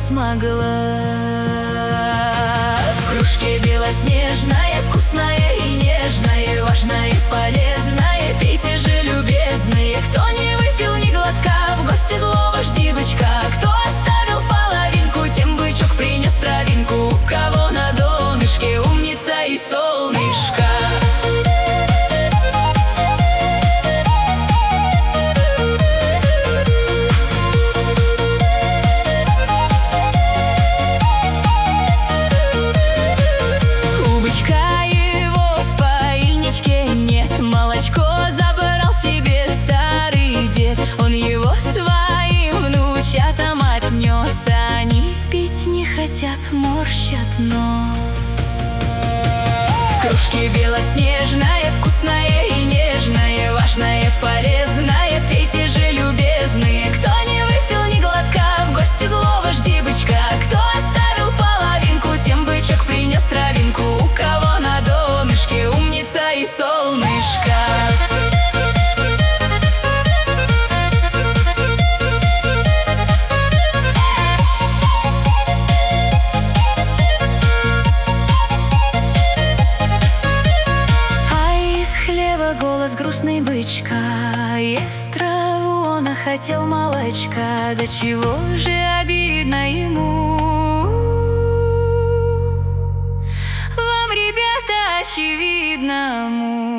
смогла. В кружке белоснежное, вкусное и нежное, важное и полезное, пейте же, любезные. Кто не выпил ни глотка, в гости злого жди бычка. Кто оставил половинку, тем бычок принес травинку. У кого на донышке умница и солнышко. Они пить не хотят, морщат нос. В кружке белоснежное, вкусное и нежное, важное, полезное, пейте же, любезные. Кто не выпил ни глотка, в гости злого жди бычка. Кто оставил половинку, тем бычок принес травинку. У кого на донышке умница и солнышко. Голос грустный бычка, ест траву, он хотел молочка. Да чего же обидно ему? Вам, ребята, очевидно,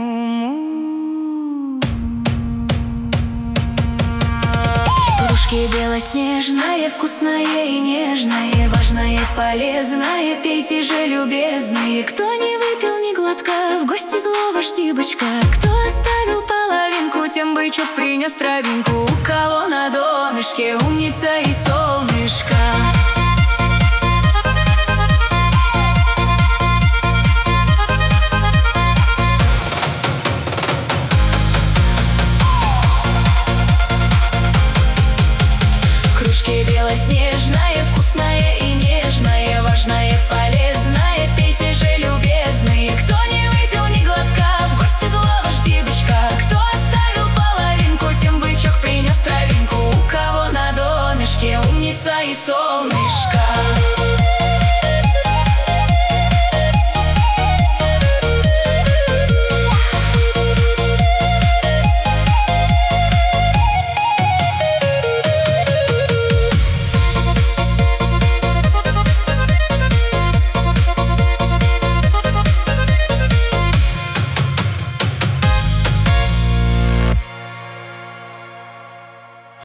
В кружке белоснежное, вкусное и нежное, важное, полезное, пейте же, любезные. Кто не выпил ни глотка, в гости злого жди бычка. Кто оставил половинку, тем бычок принес травинку. У кого на донышке умница и солнышко. Белоснежное, вкусное и нежное, важное, полезное, пейте же, любезные. Кто не выпил ни глотка, в гости злого жди бычка. Кто оставил половинку, тем бычок принес травинку. У кого на донышке умница и солнышко.